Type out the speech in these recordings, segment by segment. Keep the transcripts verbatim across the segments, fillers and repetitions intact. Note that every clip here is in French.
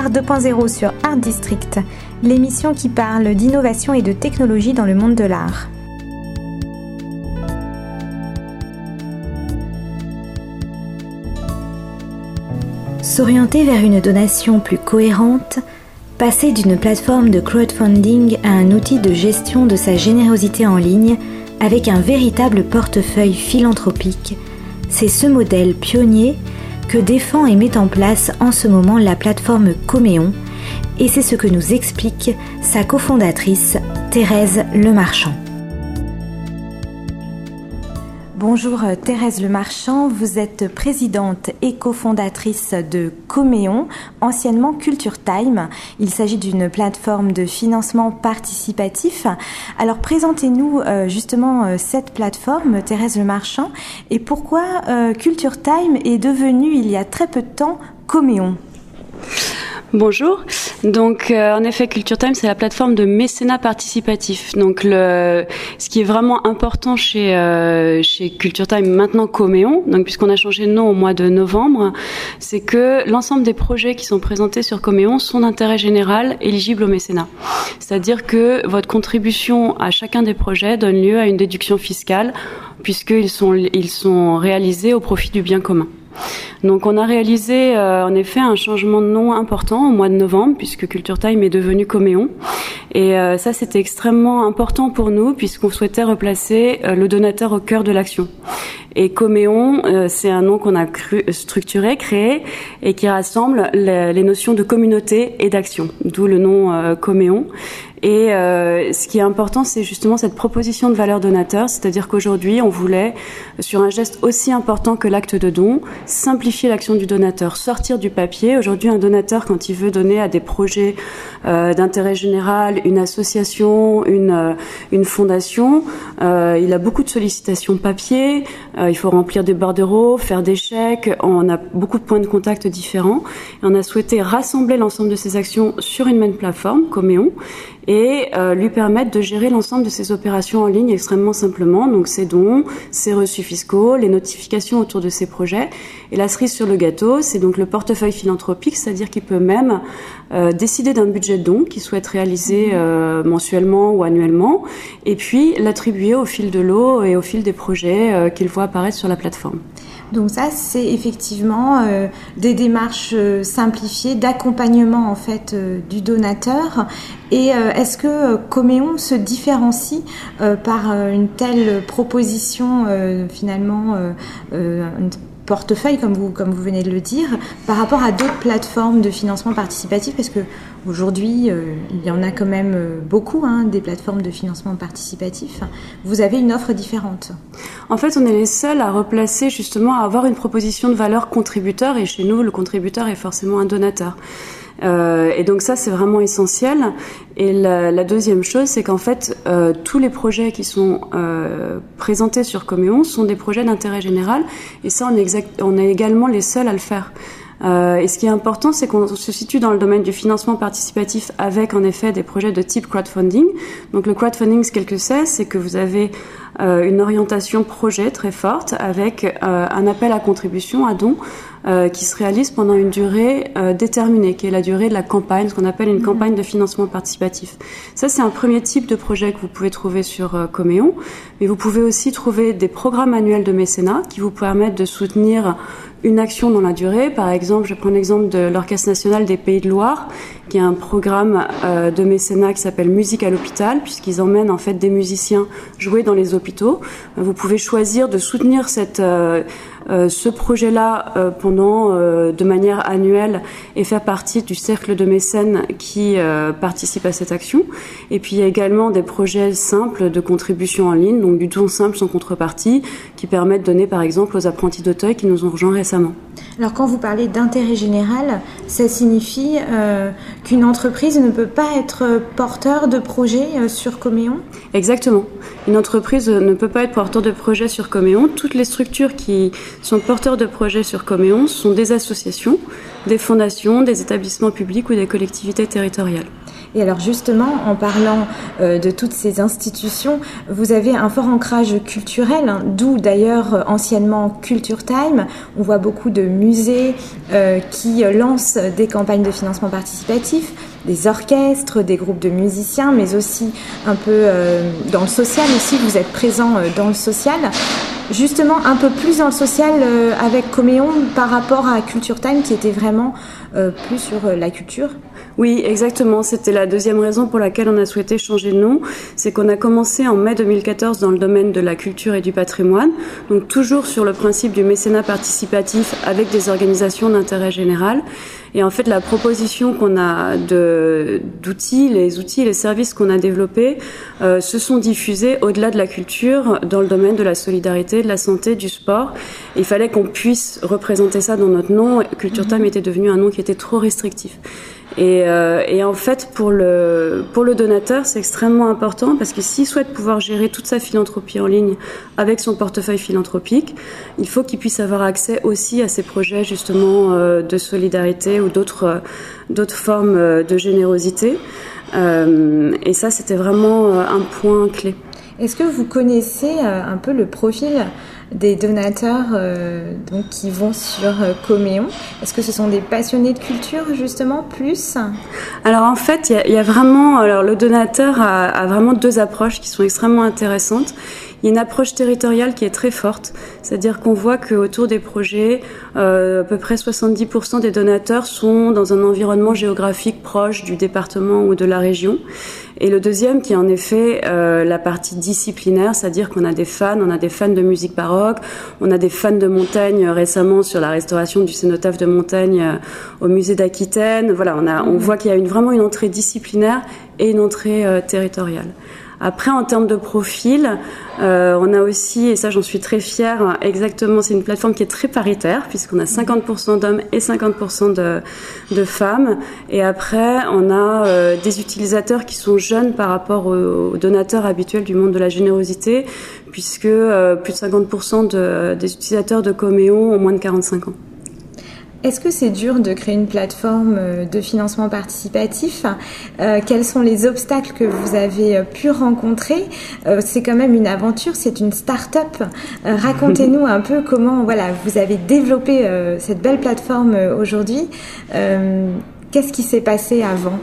Art deux point zéro sur Art District, l'émission qui parle d'innovation et de technologie dans le monde de l'art. S'orienter vers une donation plus cohérente, passer d'une plateforme de crowdfunding à un outil de gestion de sa générosité en ligne avec un véritable portefeuille philanthropique, c'est ce modèle pionnier que défend et met en place en ce moment la plateforme Coméon, et c'est ce que nous explique sa cofondatrice Thérèse Lemarchand. Bonjour Thérèse Lemarchand, vous êtes présidente et cofondatrice de Coméon, anciennement Culture Time. Il s'agit d'une plateforme de financement participatif. Alors présentez-nous euh, justement euh, cette plateforme, Thérèse Lemarchand, et pourquoi euh, Culture Time est devenue il y a très peu de temps Coméon. Bonjour. Donc, euh, en effet, Culture Time, c'est la plateforme de mécénat participatif. Donc, le, ce qui est vraiment important chez euh, chez Culture Time, maintenant Coméon, donc puisqu'on a changé de nom au mois de novembre, c'est que l'ensemble des projets qui sont présentés sur Coméon sont d'intérêt général, éligibles au mécénat. C'est-à-dire que votre contribution à chacun des projets donne lieu à une déduction fiscale, puisqu'ils sont ils sont réalisés au profit du bien commun. Donc on a réalisé euh, en effet un changement de nom important au mois de novembre, puisque Culture Time est devenu Coméon, et euh, ça c'était extrêmement important pour nous puisqu'on souhaitait replacer euh, le donateur au cœur de l'action. Et Coméon, euh, c'est un nom qu'on a cru, structuré, créé, et qui rassemble les, les notions de communauté et d'action, d'où le nom euh, Coméon. Et euh, ce qui est important, c'est justement cette proposition de valeur donateur, c'est-à-dire qu'aujourd'hui, on voulait, sur un geste aussi important que l'acte de don, simplifier l'action du donateur, sortir du papier. Aujourd'hui, un donateur, quand il veut donner à des projets euh, d'intérêt général, une association, une, euh, une fondation, euh, il a beaucoup de sollicitations papier, euh, il faut remplir des bordereaux, faire des chèques, on a beaucoup de points de contact différents. Et on a souhaité rassembler l'ensemble de ces actions sur une même plateforme, Coméon, et euh, lui permettre de gérer l'ensemble de ses opérations en ligne extrêmement simplement, donc ses dons, ses reçus fiscaux, les notifications autour de ses projets. Et la cerise sur le gâteau, c'est donc le portefeuille philanthropique, c'est-à-dire qu'il peut même euh, décider d'un budget de don qu'il souhaite réaliser euh, mensuellement ou annuellement, et puis l'attribuer au fil de l'eau et au fil des projets euh, qu'il voit apparaître sur la plateforme. Donc ça, c'est effectivement euh, des démarches euh, simplifiées d'accompagnement en fait euh, du donateur. Et euh, est-ce que euh, Coméon se différencie euh, par euh, une telle proposition euh, finalement euh, euh, une portefeuille, comme vous, comme vous venez de le dire, par rapport à d'autres plateformes de financement participatif, parce que aujourd'hui, euh, il y en a quand même euh, beaucoup, hein, des plateformes de financement participatif. Vous avez une offre différente. En fait, on est les seuls à replacer, justement, à avoir une proposition de valeur contributeur, et chez nous, le contributeur est forcément un donateur. Euh, et donc ça, c'est vraiment essentiel. Et la, la deuxième chose, c'est qu'en fait, euh, tous les projets qui sont euh, présentés sur Coméon sont des projets d'intérêt général, et ça, on est, exact, on est également les seuls à le faire. Euh, et ce qui est important, c'est qu'on se situe dans le domaine du financement participatif avec, en effet, des projets de type crowdfunding. Donc le crowdfunding, ce que c'est, c'est que vous avez euh, une orientation projet très forte avec euh, un appel à contribution, à don, euh, qui se réalise pendant une durée euh, déterminée, qui est la durée de la campagne, ce qu'on appelle une mmh. campagne de financement participatif. Ça, c'est un premier type de projet que vous pouvez trouver sur euh, Coméon, mais vous pouvez aussi trouver des programmes annuels de mécénat qui vous permettent de soutenir une action dans la durée. Par exemple, je prends l'exemple de l'Orchestre national des Pays de Loire, qui est un programme euh, de mécénat qui s'appelle Musique à l'hôpital, puisqu'ils emmènent en fait des musiciens jouer dans les hôpitaux. Vous pouvez choisir de soutenir cette euh, euh, ce projet-là euh, pendant euh, de manière annuelle et faire partie du cercle de mécènes qui euh, participe à cette action. Et puis il y a également des projets simples de contribution en ligne, donc du don simple sans contrepartie, qui permettent de donner par exemple aux apprentis d'Auteuil qui nous ont rejoints récemment. Alors quand vous parlez d'intérêt général, ça signifie euh, qu'une entreprise ne peut pas être porteur de projet euh, sur Coméon ? Exactement. Une entreprise ne peut pas être porteur de projet sur Coméon. Toutes les structures qui sont porteurs de projets sur Coméon sont des associations, des fondations, des établissements publics ou des collectivités territoriales. Et alors justement, en parlant euh, de toutes ces institutions, vous avez un fort ancrage culturel, hein, d'où d'ailleurs anciennement Culture Time. On voit beaucoup de musées euh, qui lancent des campagnes de financement participatif, des orchestres, des groupes de musiciens, mais aussi un peu euh, dans le social aussi. Vous êtes présent euh, dans le social. Justement, un peu plus dans le social euh, avec Coméon par rapport à Culture Time qui était vraiment euh, plus sur euh, la culture. Oui, exactement. C'était la deuxième raison pour laquelle on a souhaité changer de nom. C'est qu'on a commencé en mai deux mille quatorze dans le domaine de la culture et du patrimoine. Donc toujours sur le principe du mécénat participatif avec des organisations d'intérêt général. Et en fait, la proposition qu'on a de, d'outils, les outils et les services qu'on a développés euh, se sont diffusés au-delà de la culture dans le domaine de la solidarité, de la santé, du sport. Et il fallait qu'on puisse représenter ça dans notre nom. Culture Time était devenu un nom qui était trop restrictif. Et, euh, et en fait, pour le, pour le donateur, c'est extrêmement important parce que s'il souhaite pouvoir gérer toute sa philanthropie en ligne avec son portefeuille philanthropique, il faut qu'il puisse avoir accès aussi à ces projets justement euh, de solidarité ou d'autres, euh, d'autres formes euh, de générosité. Euh, et ça, c'était vraiment euh, un point clé. Est-ce que vous connaissez euh, un peu le profil des donateurs euh, donc, qui vont sur euh, Coméon? Est-ce que ce sont des passionnés de culture, justement, plus? Alors, en fait, il y a, y a vraiment... Alors, le donateur a, a vraiment deux approches qui sont extrêmement intéressantes. Il y a une approche territoriale qui est très forte, c'est-à-dire qu'on voit qu'autour des projets, euh, à peu près soixante-dix pour cent des donateurs sont dans un environnement géographique proche du département ou de la région. Et le deuxième qui est en effet euh, la partie disciplinaire, c'est-à-dire qu'on a des fans, on a des fans de musique baroque, on a des fans de montagne euh, récemment sur la restauration du cénotaphe de montagne euh, au musée d'Aquitaine. Voilà, on, a, on voit qu'il y a une, vraiment une entrée disciplinaire et une entrée euh, territoriale. Après, en termes de profil, euh, on a aussi, et ça j'en suis très fière, exactement, c'est une plateforme qui est très paritaire, puisqu'on a cinquante pour cent d'hommes et cinquante pour cent de, de femmes. Et après, on a euh, des utilisateurs qui sont jeunes par rapport aux, aux donateurs habituels du monde de la générosité, puisque euh, plus de cinquante pour cent de, des utilisateurs de Coméon ont moins de quarante-cinq ans. Est-ce que c'est dur de créer une plateforme de financement participatif? euh, Quels sont les obstacles que vous avez pu rencontrer? euh, C'est quand même une aventure, c'est une start-up. Euh, racontez-nous un peu comment voilà, vous avez développé euh, cette belle plateforme euh, aujourd'hui. Euh, Qu'est-ce qui s'est passé avant?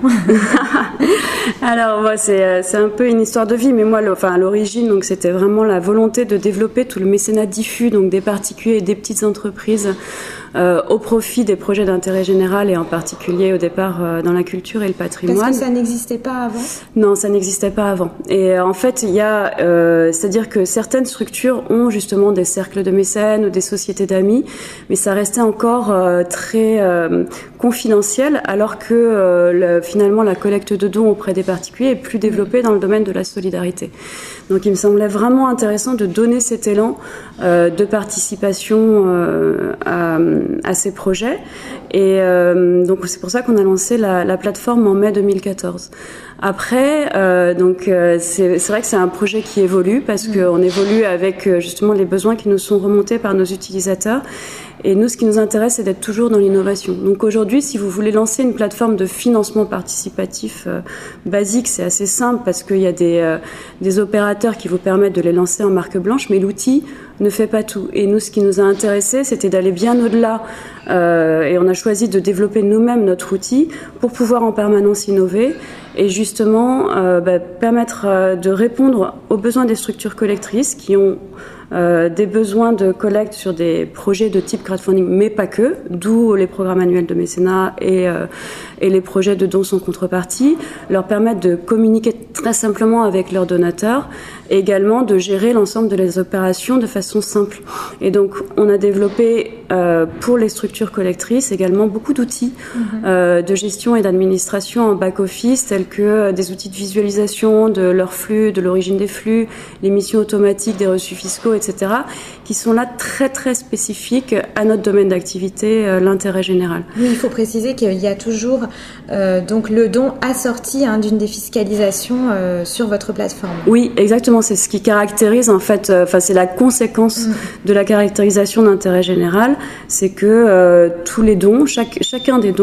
Alors, ouais, c'est, c'est un peu une histoire de vie, mais moi, le, enfin, à l'origine, donc, c'était vraiment la volonté de développer tout le mécénat diffus, donc des particuliers et des petites entreprises, euh, au profit des projets d'intérêt général et en particulier au départ euh, dans la culture et le patrimoine. Parce que ça n'existait pas avant? Non, ça n'existait pas avant. Et euh, en fait, il y a, euh, c'est-à-dire que certaines structures ont justement des cercles de mécènes ou des sociétés d'amis, mais ça restait encore euh, très euh, confidentiel, alors que euh, le, finalement la collecte de dons auprès des particuliers est plus développée dans le domaine de la solidarité. Donc il me semblait vraiment intéressant de donner cet élan euh, de participation euh, à, à ces projets. Et euh, donc c'est pour ça qu'on a lancé la, la plateforme en mai deux mille quatorze. Après, euh, donc euh, c'est, c'est vrai que c'est un projet qui évolue parce qu'on évolue avec euh, justement les besoins qui nous sont remontés par nos utilisateurs. Et nous, ce qui nous intéresse, c'est d'être toujours dans l'innovation. Donc aujourd'hui, si vous voulez lancer une plateforme de financement participatif euh, basique, c'est assez simple parce qu'il y a des, euh, des opérateurs qui vous permettent de les lancer en marque blanche, mais l'outil ne fait pas tout. Et nous, ce qui nous a intéressé, c'était d'aller bien au-delà. Euh, et on a choisi de développer nous-mêmes notre outil pour pouvoir en permanence innover et justement euh, bah, permettre euh, de répondre aux besoins des structures collectrices qui ont Euh, des besoins de collecte sur des projets de type crowdfunding, mais pas que, d'où les programmes annuels de mécénat et, euh, et les projets de dons sans contrepartie, leur permettent de communiquer très simplement avec leurs donateurs et également de gérer l'ensemble de les opérations de façon simple. Et donc, on a développé euh, pour les structures collectrices également beaucoup d'outils mmh. euh, de gestion et d'administration en back-office, tels que des outils de visualisation de leurs flux, de l'origine des flux, l'émission automatique des reçus fiscaux, et cetera, qui sont là très très spécifiques à notre domaine d'activité, euh, l'intérêt général. Oui, il faut préciser qu'il y a toujours euh, donc le don assorti hein, d'une défiscalisation euh, sur votre plateforme. Oui, exactement, c'est ce qui caractérise en fait, enfin euh, c'est la conséquence mmh. de la caractérisation d'intérêt général, c'est que euh, tous les dons, chaque, chacun des dons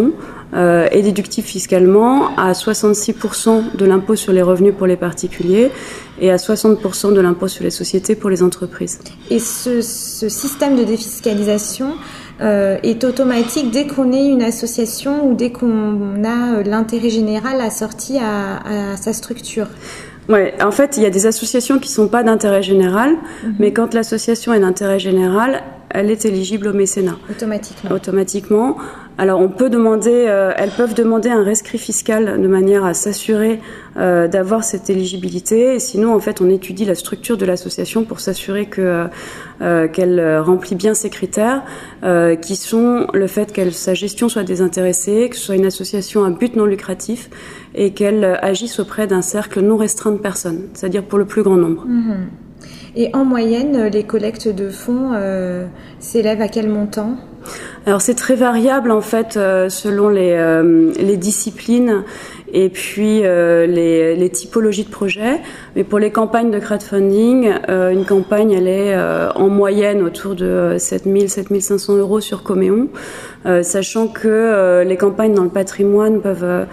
euh, est déductible fiscalement à soixante-six pour cent de l'impôt sur les revenus pour les particuliers et à soixante pour cent de l'impôt sur les sociétés pour les entreprises. Et ce, ce système de défiscalisation euh, est automatique dès qu'on est une association ou dès qu'on a l'intérêt général assorti à, à sa structure? Ouais, en fait, il y a des associations qui sont pas d'intérêt général, mmh. mais quand l'association est d'intérêt général, elle est éligible au mécénat. Automatiquement. Automatiquement. Alors, on peut demander, euh, elles peuvent demander un rescrit fiscal de manière à s'assurer euh, d'avoir cette éligibilité. Et sinon, en fait, on étudie la structure de l'association pour s'assurer que euh, qu'elle remplit bien ces critères, euh, qui sont le fait que sa gestion soit désintéressée, que ce soit une association à but non lucratif et qu'elle agisse auprès d'un cercle non restreint de personnes, c'est-à-dire pour le plus grand nombre. Mmh. Et en moyenne, les collectes de fonds euh, s'élèvent à quel montant ? Alors c'est très variable en fait euh, selon les, euh, les disciplines et puis euh, les, les typologies de projets. Mais pour les campagnes de crowdfunding, euh, une campagne elle est euh, en moyenne autour de sept mille, sept mille cinq cents euros sur Coméon, euh, sachant que euh, les campagnes dans le patrimoine peuvent euh,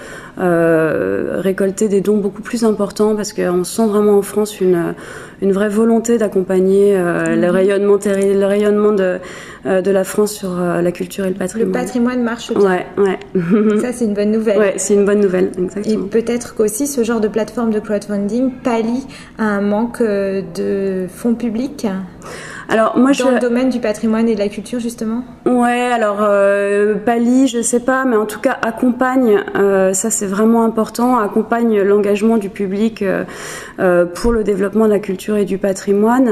euh, récolter des dons beaucoup plus importants parce qu'on sent vraiment en France une, une vraie volonté d'accompagner euh, mmh. le rayonnement, le rayonnement de, euh, de la France sur euh, la culture et le patrimoine. Le patrimoine marche bien. Ouais, ouais. Ça, c'est une bonne nouvelle. Ouais, c'est une bonne nouvelle, exactement. Et peut-être qu'aussi ce genre de plateforme de crowdfunding pallie à un manque de fonds publics. Alors moi, dans je... le domaine du patrimoine et de la culture justement. Ouais, alors euh, pallie, je sais pas, mais en tout cas accompagne. Euh, ça c'est vraiment important. Accompagne l'engagement du public euh, euh, pour le développement de la culture et du patrimoine.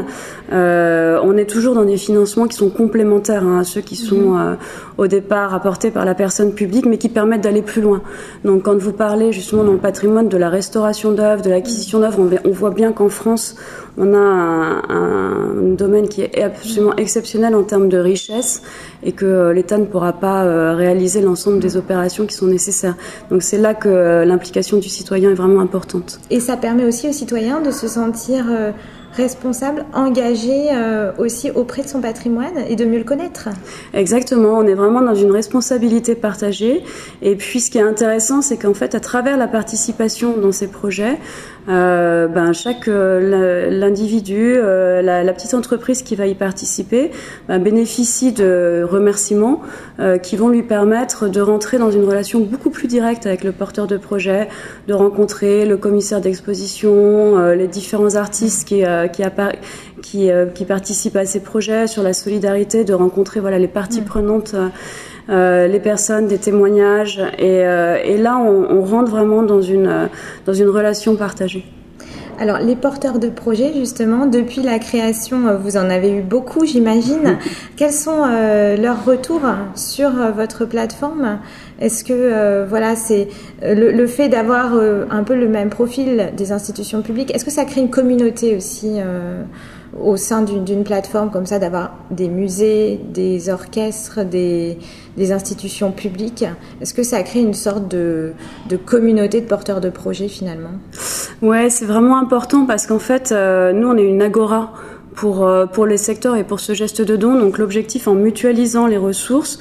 Euh, on est toujours dans des financements qui sont complémentaires hein, à ceux qui sont mmh. euh, au départ apportés par la personne publique, mais qui permettent d'aller plus loin. Donc quand vous parlez justement dans le patrimoine de la restauration d'œuvres, de l'acquisition d'œuvres, on, on voit bien qu'en France on a un, un domaine qui est absolument exceptionnel en termes de richesse et que l'État ne pourra pas réaliser l'ensemble des opérations qui sont nécessaires. Donc c'est là que l'implication du citoyen est vraiment importante. Et ça permet aussi aux citoyens de se sentir responsable, engagé euh, aussi auprès de son patrimoine et de mieux le connaître. Exactement, on est vraiment dans une responsabilité partagée. Et puis ce qui est intéressant, c'est qu'en fait, à travers la participation dans ces projets, euh, ben, chaque euh, l'individu, euh, la, la petite entreprise qui va y participer, ben, bénéficie de remerciements euh, qui vont lui permettre de rentrer dans une relation beaucoup plus directe avec le porteur de projet, de rencontrer le commissaire d'exposition, euh, les différents artistes qui euh, qui, appara- qui, euh, qui participent à ces projets, sur la solidarité, de rencontrer voilà, les parties mmh. prenantes, euh, les personnes, des témoignages. Et, euh, et là, on, on rentre vraiment dans une, euh, dans une relation partagée. Alors, les porteurs de projets, justement, depuis la création, vous en avez eu beaucoup, j'imagine. Quels sont euh, leurs retours sur euh, votre plateforme ? Est-ce que, euh, voilà, c'est euh, le, le fait d'avoir euh, un peu le même profil des institutions publiques, est-ce que ça crée une communauté aussi euh, au sein d'une, d'une plateforme comme ça, d'avoir des musées, des orchestres, des, des institutions publiques? Est-ce que ça crée une sorte de, de communauté de porteurs de projets, finalement ? Ouais, c'est vraiment important parce qu'en fait, euh, nous, on est une agora pour, euh, pour les secteurs et pour ce geste de don. Donc, l'objectif, en mutualisant les ressources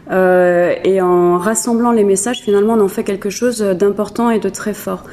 euh, et en rassemblant les messages, finalement, on en fait quelque chose d'important et de très fort.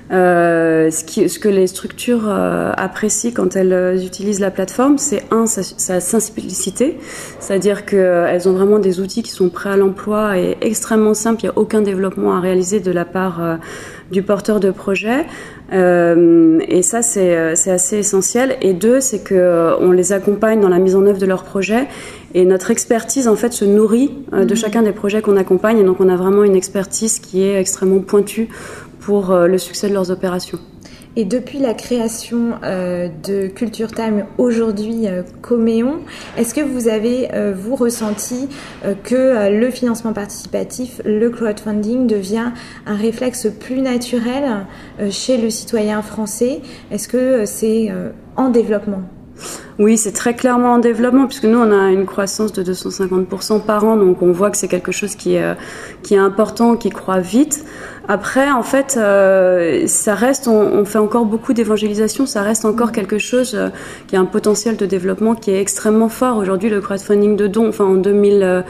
Euh, ce, qui, ce que les structures euh, apprécient quand elles utilisent la plateforme, c'est un, sa, sa simplicité, c'est-à-dire qu'elles ont vraiment des outils qui sont prêts à l'emploi et extrêmement simples, il n'y a aucun développement à réaliser de la part euh, du porteur de projet, euh, et ça c'est, c'est assez essentiel. Et deux, c'est qu'on euh, les accompagne dans la mise en œuvre de leurs projets, et notre expertise en fait se nourrit euh, de chacun des projets qu'on accompagne, et donc on a vraiment une expertise qui est extrêmement pointue pour euh, le succès de leurs opérations. Et depuis la création euh, de Culture Time, aujourd'hui euh, Coméon, est-ce que vous avez, euh, vous, ressenti euh, que euh, le financement participatif, le crowdfunding devient un réflexe plus naturel euh, chez le citoyen français ? Est-ce que euh, c'est euh, en développement ? Oui, c'est très clairement en développement, puisque nous, on a une croissance de deux cent cinquante pour cent par an, donc on voit que c'est quelque chose qui est, qui est important, qui croît vite. Après, en fait, euh, ça reste, on, on fait encore beaucoup d'évangélisation, ça reste encore quelque chose euh, qui a un potentiel de développement qui est extrêmement fort. Aujourd'hui, le crowdfunding de dons, enfin en deux mille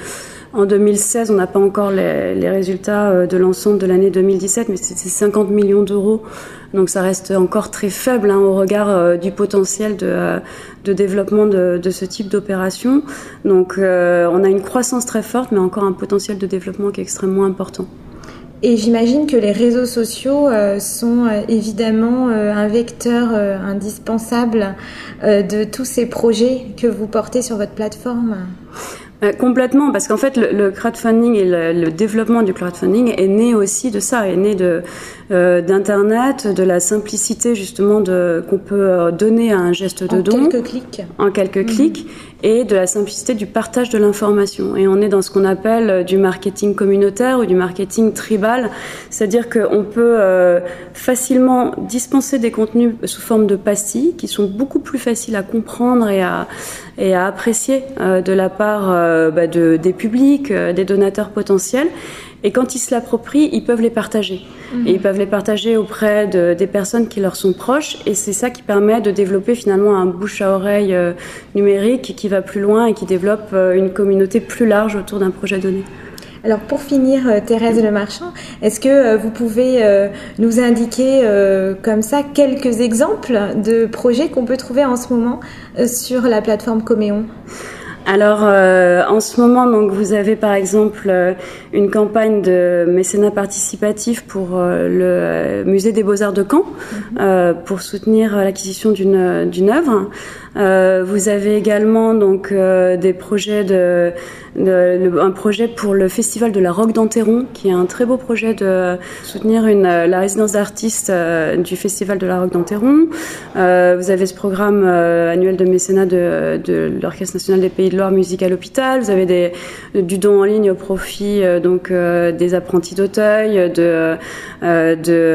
En deux mille seize, on n'a pas encore les, les résultats de l'ensemble de l'année deux mille dix-sept, mais c'est cinquante millions d'euros. Donc ça reste encore très faible hein, au regard euh, du potentiel de, euh, de développement de, de ce type d'opération. Donc euh, on a une croissance très forte, mais encore un potentiel de développement qui est extrêmement important. Et j'imagine que les réseaux sociaux euh, sont euh, évidemment euh, un vecteur euh, indispensable euh, de tous ces projets que vous portez sur votre plateforme. Euh, complètement, parce qu'en fait le, le crowdfunding et le, le développement du crowdfunding est né aussi de ça, est né de euh, d'internet, de la simplicité justement de qu'on peut donner à un geste de en don en quelques clics, en quelques mmh. clics, et de la simplicité du partage de l'information. Et on est dans ce qu'on appelle du marketing communautaire ou du marketing tribal, c'est-à-dire qu'on peut euh, facilement dispenser des contenus sous forme de pastilles qui sont beaucoup plus faciles à comprendre et à et à apprécier euh, de la part euh, bah, de, des publics, euh, des donateurs potentiels. Et quand ils se l'approprient, ils peuvent les partager. Mmh. Et ils peuvent les partager auprès de, des personnes qui leur sont proches. Et c'est ça qui permet de développer finalement un bouche à oreille euh, numérique qui va plus loin et qui développe euh, une communauté plus large autour d'un projet donné. Alors pour finir, euh, Thérèse Lemarchand, est-ce que euh, vous pouvez euh, nous indiquer euh, comme ça quelques exemples de projets qu'on peut trouver en ce moment euh, sur la plateforme Coméon ? Alors, euh, en ce moment, donc, vous avez par exemple euh, une campagne de mécénat participatif pour euh, le euh, Musée des Beaux-Arts de Caen, mmh. euh, pour soutenir l'acquisition d'une d'une œuvre. Euh, vous avez également donc euh, des projets de, de le, un projet pour le Festival de la Roque d'Enterron, qui est un très beau projet de soutenir une la résidence d'artistes euh, du Festival de la Roque d'Enterron. Euh, vous avez ce programme euh, annuel de mécénat de, de l'Orchestre national des Pays de Loire, musique à l'hôpital. Vous avez des, du don en ligne au profit euh, donc euh, des apprentis d'Auteuil, de euh,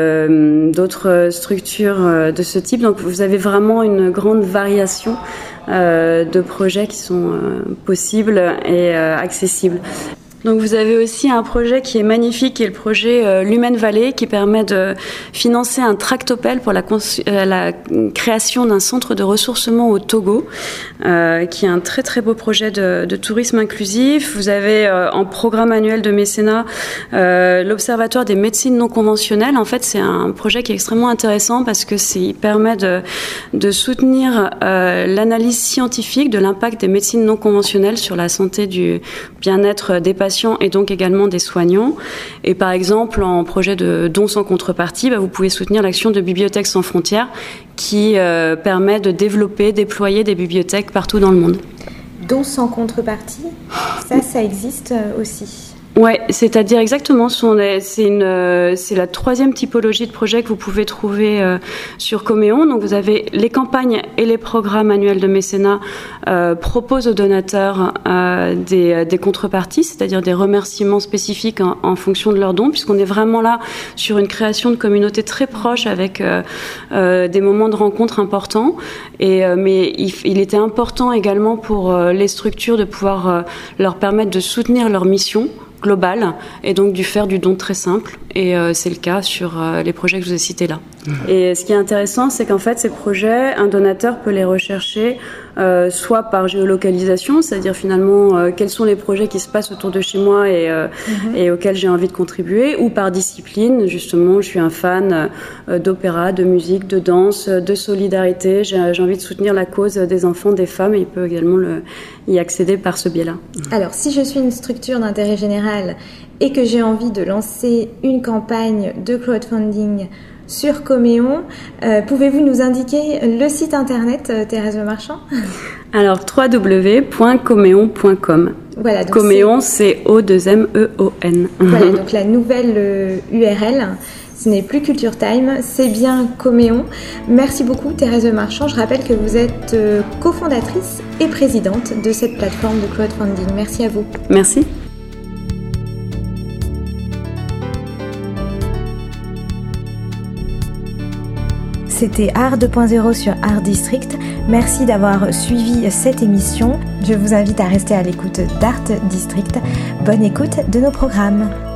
de d'autres structures euh, de ce type. Donc vous avez vraiment une grande variation euh, de projets qui sont euh, possibles et euh, accessibles. Donc vous avez aussi un projet qui est magnifique, qui est le projet euh, L'Humaine Vallée, qui permet de financer un tractopelle pour la, cons- euh, la création d'un centre de ressourcement au Togo, euh, qui est un très très beau projet de, de tourisme inclusif. Vous avez euh, en programme annuel de mécénat euh, l'Observatoire des médecines non conventionnelles. En fait, c'est un projet qui est extrêmement intéressant parce que c'est, il permet de, de soutenir euh, l'analyse scientifique de l'impact des médecines non conventionnelles sur la santé du bien-être des patients et donc également des soignants. Et par exemple, en projet de dons sans contrepartie, bah, vous pouvez soutenir l'action de Bibliothèques sans frontières qui euh, permet de développer, déployer des bibliothèques partout dans le monde. Dons sans contrepartie, ça, ça existe aussi. Ouais, c'est-à-dire exactement, c'est une, c'est la troisième typologie de projet que vous pouvez trouver euh, sur Coméon. Donc vous avez les campagnes et les programmes annuels de mécénat euh, proposent aux donateurs euh, des, des contreparties, c'est-à-dire des remerciements spécifiques en, en fonction de leurs dons, puisqu'on est vraiment là sur une création de communauté très proche avec euh, euh, des moments de rencontre importants. Et euh, mais il, il était important également pour euh, les structures de pouvoir euh, leur permettre de soutenir leur mission global et donc du faire du don très simple, et euh, c'est le cas sur euh, les projets que je vous ai cités là. Mmh. Et ce qui est intéressant, c'est qu'en fait ces projets, un donateur peut les rechercher euh, soit par géolocalisation, c'est-à-dire finalement euh, quels sont les projets qui se passent autour de chez moi et, euh, mmh. et auxquels j'ai envie de contribuer, ou par discipline, justement je suis un fan euh, d'opéra, de musique, de danse, de solidarité, j'ai, j'ai envie de soutenir la cause des enfants, des femmes, et il peut également le, y accéder par ce biais-là. Alors si je suis une structure d'intérêt général et que j'ai envie de lancer une campagne de crowdfunding sur Coméon, euh, pouvez-vous nous indiquer le site internet, euh, Thérèse Lemarchand ? Alors, w w w point coméon point com. Voilà, donc Coméon, c'est O deux M E O N. Voilà, donc la nouvelle euh, U R L. Ce n'est plus Culture Time, c'est bien Coméon. Merci beaucoup Thérèse Lemarchand. Je rappelle que vous êtes euh, cofondatrice et présidente de cette plateforme de crowdfunding. Merci à vous. Merci. C'était Art deux point zéro sur Art District. Merci d'avoir suivi cette émission. Je vous invite à rester à l'écoute d'Art District. Bonne écoute de nos programmes.